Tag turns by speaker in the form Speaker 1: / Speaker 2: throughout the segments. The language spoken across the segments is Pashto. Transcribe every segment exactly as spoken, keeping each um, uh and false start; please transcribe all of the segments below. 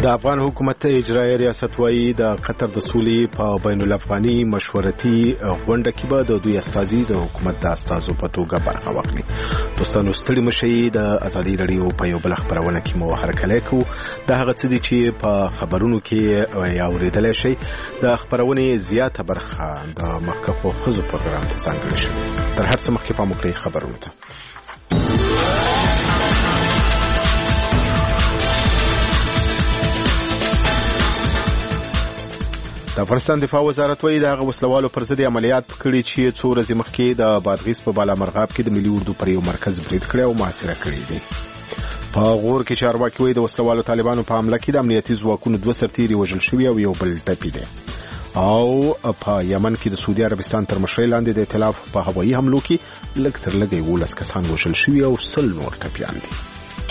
Speaker 1: د افغان حکومت اجرایي ریاست وايي د قطر د سولې په بین الافغاني مشورتي غونډه کې به د دوی استازي د حکومت د استازو په توګه برخه واخلي. دوستانو ستړي مشي د ازادي رادیو په یو بل خبرونه کې مو هرکلی کوو. د هغه څه دي چې په خبرونو کې یا اوریدلای شي د خبرونې زیاته برخه د مخکښو ښځو پروګرام ته ځانګړې شوې. تر هر څه مخکې پام وکړئ خبرونو ته. د افغانستان دفاع وزارت وايي د هغه وسلوالو پر ضد عملیات کړي چې څو ورځې مخکې د بادغیس په بالا مرغاب کې د ملي اردو پر یو مرکز برید کړی او محاصره کړی دی. په غور کې چارواکي وايي د وسلوالو طالبانو په حمله کې د امنیتي ځواکونو دوه سرتیري وژل شوي او یو بل ټپي دی. او په یمن کې د سعودي عربستان تر مشرۍ لاندې د ائتلاف په هوایي حملو کې لږ تر لږه یولس کسان وژل شوي او سل نور ټپیان دي.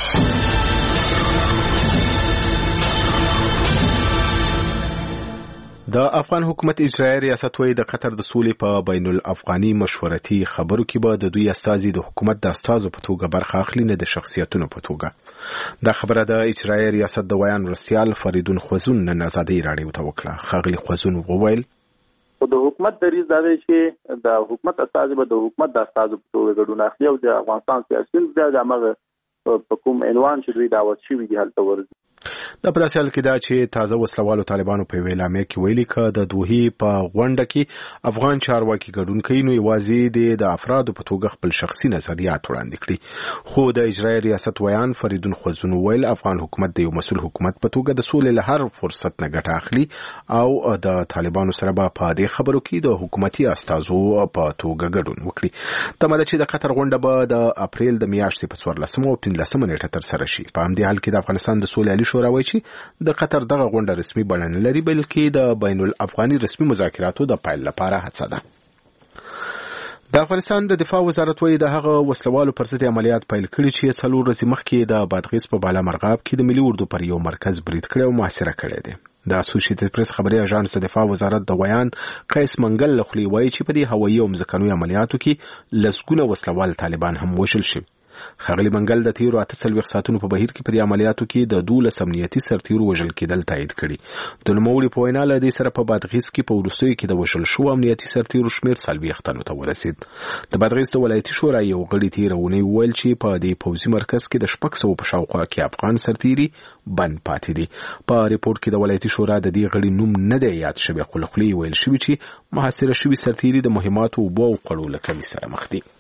Speaker 1: د افغان حکومت اجرایي ریاست وايي د قطر د سولې په بین الافغاني مشورتي خبرو کې به د دوی استازي د حکومت د استازو په توګه برخه اخلي، نه د شخصیتونو په توګه. دا خبره د اجرایي ریاست د ویان مرستیال فریدون خوزون نن ازادي راډیو ته وکړه. ښاغلي خوزون وویل
Speaker 2: د حکومت دریځ دا دی چې د حکومت استازي به د حکومت د استازو په توګه ګډون اخلي او د افغانستان سیاسيون د هغه په کوم عنوان چې دوی دعوت شوي دي هلته ورځي.
Speaker 1: دا په داسې حال کې دا چې تازه وسلوالو طالبانو په اعلامیه کې ویلي که د دوحې په غونډه کې افغان چارواکي ګډون کوي نو یوازې د افرادو په توګه خپل شخصي نظریات وړاندې کړي. خو د اجرایي ریاست ویان فریدون خوزون ویل افغان حکومت د یو مسؤل حکومت په توګه د سولې له هر فرصت نه ګټه اخلي او د طالبانو سره به په دې خبرو کې د حکومتي استازو په توګه ګډون وکړي. تمه ده چې د قطر غونډه به د اپریل د میاشتې په څوارلسمه او پنځلسمه نیټه ترسره شي. په همدې حال کې د افغانستان د سولې شورا وايي چې د قطر دغه غونډه رسمي بڼه نه لري بلکې د بین الافغاني رسمي مذاکراتو د پیل لپاره هڅه ده. د افغانستان د دفاع وزارت وايي د هغه وسلوالو پر ضد عملیات پیل کړي چې څلور ورځې مخکې د بادغیس په بالا مرغاب کې د ملي اردو پر یو مرکز برید کړی او محاصره کړی دی. د اسوسییټډ پریس خبري اژانس د دفاع وزارت د ویان قیس منګل لخوا وایي چې په دې هوایي او ځمکني عملیاتو کې لسګونه وسلوال طالبان هم وژل شوي. ښاغلي منګل د تیرو اته څلوېښت ساعتونو په بهیر کې په دې عملیاتو کې د دولس امنیتي سرتیرو وژل کېدل تایید کړي. د نوموړي په وینا له دې سره په بادغیس کې په وروستیو کې د وژل شوو امنیتي سرتیرو شمېر څلوېښت تنو ته ورسېد. د بادغیس د ولایتي شورا یو غړي تېره اونۍ وویل چې په دې پوځي مرکز کې د شپږ سوو په شاوخوا کې افغان سرتیري بند پاتې دي. په ریپورټ کې د ولایتي شورا د دې غړي نوم نه دی یاد شوی خو له خولې ویل شوي چې محاصره شوي سرتیري د مهماتو اوبو او خوړو له کمي سره مخ دي.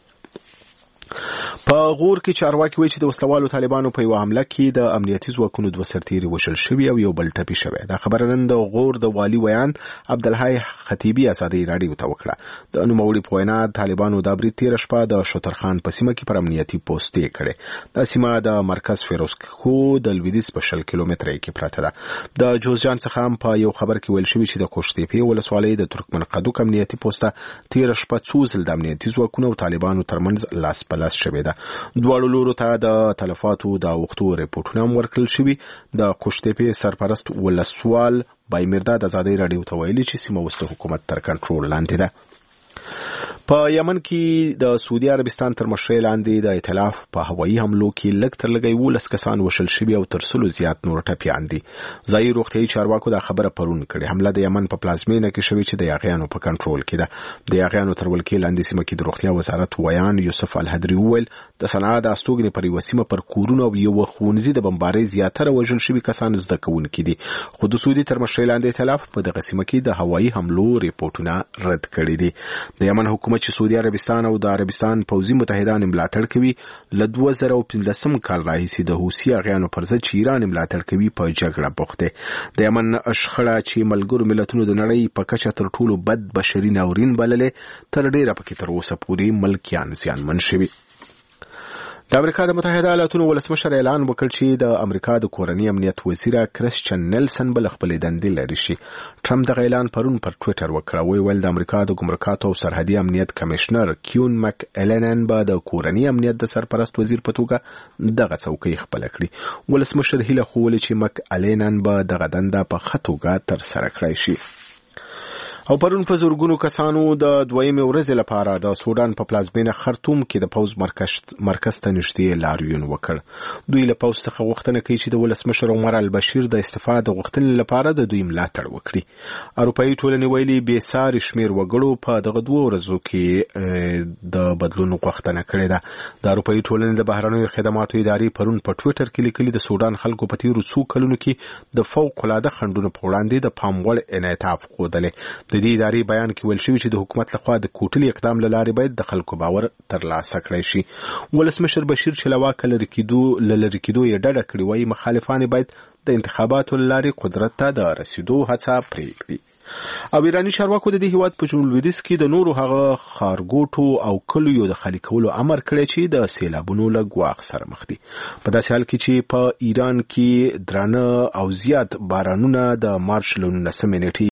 Speaker 1: په غور کې چارواکي وایي چې د وسلوالو طالبانو په یو حمله کې د امنیتي ځواکونو دوه سرتیري وژل شوي او یو بل ټپي شوی. دا خبره نن د غور د والي ویان عبدالحی خطیبي ازادي راډیو ته وکړه. د نوموړي په وینا طالبانو د برید تېره شپه د شوترخان په سیمه کې پر امنیتي پوسټ یې کړې. دا سیمه د مرکز فیروزکو د لویدیځ په شل کیلومتره کې پرته ده. د جوزجان څخه هم په یو خبر کې ویل شوي چې د کوشتېپې ولسوالۍ د ترکمن قدوک امنیتي پوسټه تېره شپه څو ځل د امنیتي ځواکونو او طالبانو ترمنځ لاس په لاس شوې ده. دواړو لورو ته د تلفاتو د اوښتو ریپورټونه هم ورکړل شوي. د کوشتېپې سرپرست ولسوال بایمرداد ازادي راډیو ته ویلي چې سیمه اوس د حکومت تر کنټرول لاندې ده. په یمن کې د سعودي عربستان تر مشرۍ لاندې د ائتلاف په هوایي حملو کې لږ تر لږه یولس کسان وژل شوي او تر سلو زیات نور ټپیان دي. ځایي روغتیایي چارواکو دا خبره پرون کړې. حمله د یمن په پلازمینه کې شوې چې د یاغیانو په کنټرول کې ده. د یاغیانو تر ولکې لاندې سیمه کې د روغتیا وزارت ویان یوسف الهدري وویل د صنعا د استوګنې پر یوه سیمه پر کورونه او یوه ښوونځي د بمبارۍ زیاتره وژل شوي کسان زده کوونکي دي. خو د سعودي تر مشرۍ لاندې ائتلاف په دغه سیمه کې د هوایي حملو ریپورټونه رد کړي دي. د یمن حکومت چې سعودي عربستان او د عربستان پوځي متحدان ملاتړ کوي له دوه زره پنځلسم کال راهیسې د حوثي اغیانو پر ضد چې ایران ملاتړ کوي په جګړه بوخت دی. د یمن شخړه چې ملګرو ملتونو د نړۍ په کچه تر ټولو بد بشري ناورین بللې تر ډیره پکې تر اوسه پورې ملکیان زیانمن شوي. د امریکا د متحده ایالاتونو ولسمشر اعلان وکړ چې د امریکا د کورنۍ امنیت وزیر کرسچن نیلسن بل خپل دندې لري شي. ټرمپ د اعلان پرون پر ټوئیټر وکړ. وی ویل د امریکا د ګمرکاتو او سرحدي امنیت کمشنر کیون مک النن به د کورنۍ امنیت د سرپرست وزیر په توګه دغه څوکۍ خپل کړي. ولسمشر هیله خو ول چې مک النن به دغه دنده په ښه توګه تر سره کړی شي. او پرون په زورګونو کسانو د دویمې ورځې لپاره د سودان په پلازمینه خرطوم کې د پوز مرکز مرکز ته نږدې لاریون وکړ. دوی له پوز څخه غوښتنه کوي چې د ولسمشر عمر البشیر د استعفا د غوښتنې لپاره د دوی ملاتړ وکړي. اروپایي ټولنې ویلي بې ساري شمېر وګړو په دغه دوه ورځو کې د بدلون غوښتنه کړې ده. د اروپایي ټولنې د بهرنیو خدماتو ادارې پرون په ټویټر کې لیکلي د سودان خلکو په تیرو څو کلونو کې د فوق العاده خنډونو په وړاندې د پام وړ انعطاف ښودلی. د دې ادارې بیان کې ویل شوی چې د حکومت لخوا د کوټلي اقدام له لارې باید د خلکو باور ترلاسه کړی شي. ولسمشر بشیر چې له واکه لرې کېدو له لرې کېدو یې ډډه کړې وایي مخالفان باید د انتخاباتو له لارې قدرت ته د رسیدو هڅه پرېږدي. او ایرانی چارواکو د دې هیواد په جنوب لویدیځ کې د نورو هغه ښارګوټو او کلیو د خالي کولو امر کړی چې د سیلابونو له ګواښ سره مخ دي. په داسې حال کې چې په ایران کې درانه او زیات بارانونه د مارچ له نولسمې نېټې